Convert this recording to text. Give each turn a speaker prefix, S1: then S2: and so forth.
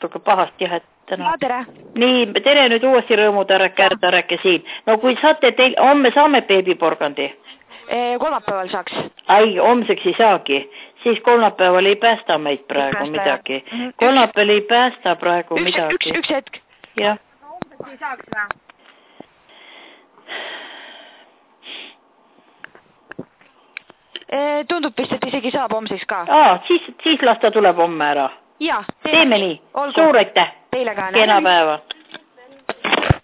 S1: natuke pahast jah, et täna.
S2: Ja, tere.
S1: Nii, tere nüüd uuesti rõõmutareke siin. No kui saate, homme saame beebiporgandi?
S2: Kolmapäeval saaks.
S1: Ai, homseks ei saagi. Siis kolmapäeval ei päästa meid praegu midagi. Kolmapäeval ei päästa praegu midagi.
S2: Üks hetk.
S1: Jah.
S2: Homseks ei saaks või? Tundub vist, et isegi saab homseks ka.
S1: Siis las ta tuleb homme ära.
S2: Ja,
S1: teeme nii. Suur aitäh.
S2: Teile ka.
S1: Kena päeva.